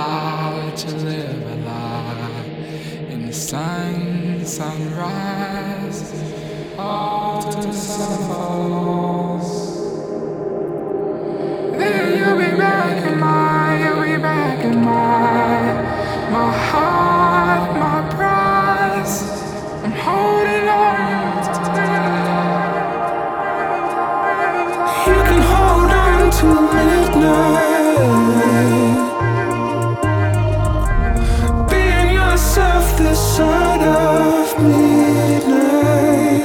how to live a life in the sunrise, after the sun falls. Then you'll be back in my heart, my prize. I'm holding on you can hold on to midnight. Being yourself this side of midnight.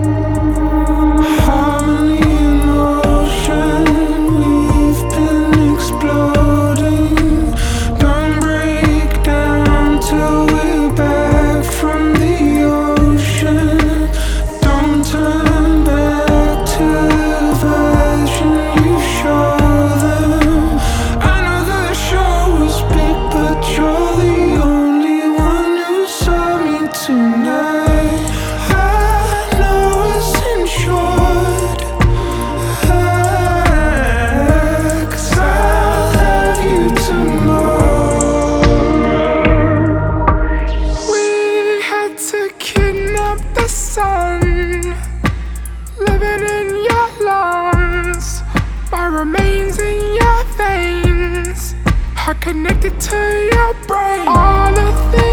Harmony in motion, we've been exploding. Don't break down till we're back from the ocean. Don't turn back to the version you show them. I know the show was big, but you're the only one who saw me tonight. I know it's in short, 'cause I'll have you tomorrow. We had to kidnap the sun, living in your lungs. My remains in your veins are connected to your brain. All the things